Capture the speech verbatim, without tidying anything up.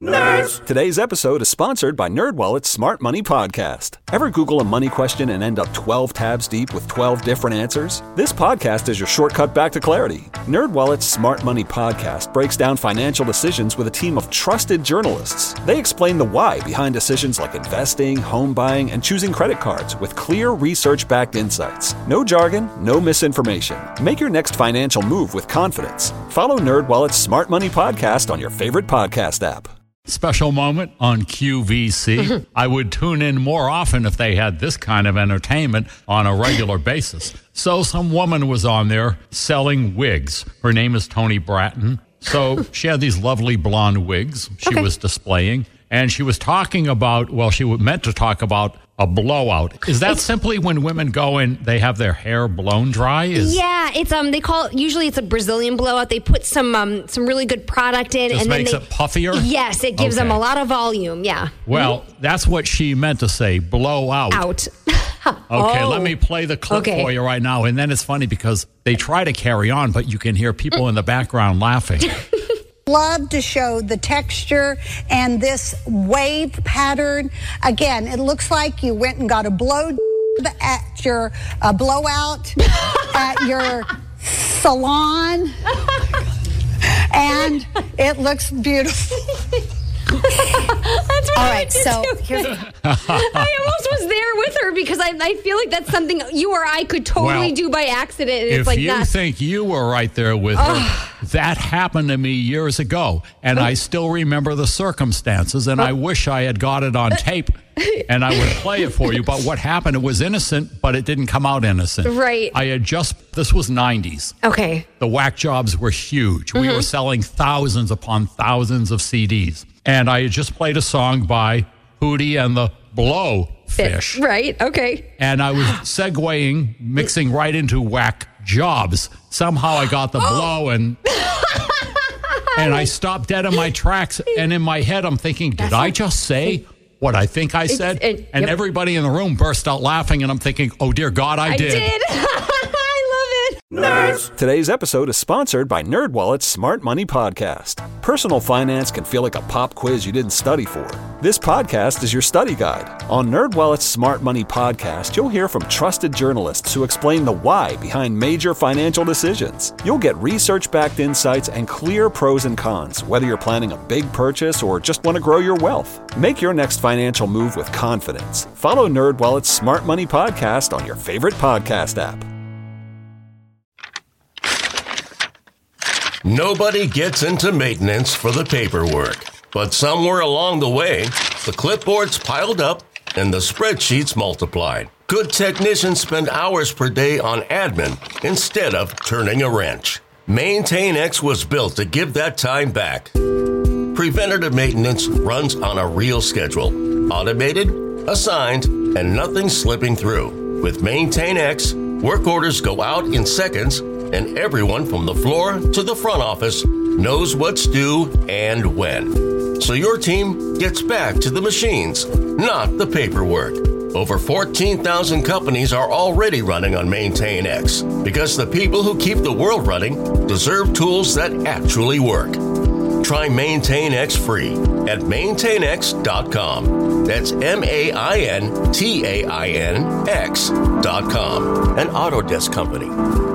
Nerds! Today's episode is sponsored by NerdWallet's Smart Money Podcast. Ever Google a money question and end up twelve tabs deep with twelve different answers? This podcast is your shortcut back to clarity. NerdWallet's Smart Money Podcast breaks down financial decisions with a team of trusted journalists. They explain the why behind decisions like investing, home buying, and choosing credit cards with clear research-backed insights. No jargon, no misinformation. Make your next financial move with confidence. Follow NerdWallet's Smart Money Podcast on your favorite podcast app. Special moment on Q V C. I would tune in more often if they had this kind of entertainment on a regular basis. So some woman was on there selling wigs. Her name is Toni Bratton. So she had these lovely blonde wigs she Okay. was displaying. And she was talking about, well, she was meant to talk about a blowout. Is that It's- simply when women go and they have their hair blown dry? Is Yeah, it's um they call it, usually it's a Brazilian blowout. They put some um some really good product in Just and then makes they it puffier? Yes, it gives them Okay. a lot of volume. Yeah. Well, that's what she meant to say, blow out. Out. Okay, Oh. let me play the clip Okay. for you right now. And then it's funny because they try to carry on, but you can hear people in the background laughing. Love to show the texture and this wave pattern. Again, it looks like you went and got a blow at your uh, blowout at your salon, and it looks beautiful. That's what All I right, did so too. here's I almost was there with her because I, I feel like that's something you or I could totally Well, do by accident. And If it's like you not. think you were right there with her, that happened to me years ago. And I still remember the circumstances, and I wish I had got it on tape and I would play it for you. But what happened, it was innocent, but it didn't come out innocent. Right. I had just, this was nineties. Okay. The whack jobs were huge. We were selling thousands upon thousands of C Ds. And I had just played a song by Hootie and the Blowfish. Right. Okay. And I was segueing, mixing right into whack jobs. Somehow I got the blow and and I stopped dead in my tracks. And in my head, I'm thinking, did I just say what I think I said? it- and yep. everybody in the room burst out laughing. And I'm thinking, oh, dear God, I, I did. did. I love it. Nerds! Today's episode is sponsored by NerdWallet's Smart Money Podcast. Personal finance can feel like a pop quiz you didn't study for. This podcast is your study guide. On NerdWallet's Smart Money Podcast, you'll hear from trusted journalists who explain the why behind major financial decisions. You'll get research-backed insights and clear pros and cons, whether you're planning a big purchase or just want to grow your wealth. Make your next financial move with confidence. Follow NerdWallet's Smart Money Podcast on your favorite podcast app. Nobody gets into maintenance for the paperwork, but somewhere along the way, the clipboards piled up and the spreadsheets multiplied. Good technicians spend hours per day on admin instead of turning a wrench. MaintainX was built to give that time back. Preventative maintenance runs on a real schedule, automated, assigned, and nothing slipping through. With MaintainX, work orders go out in seconds, and everyone from the floor to the front office knows what's due and when. So your team gets back to the machines, not the paperwork. Over fourteen thousand companies are already running on MaintainX because the people who keep the world running deserve tools that actually work. Try MaintainX free at maintainx dot com. That's M A I N T A I N X dot com. An Autodesk company.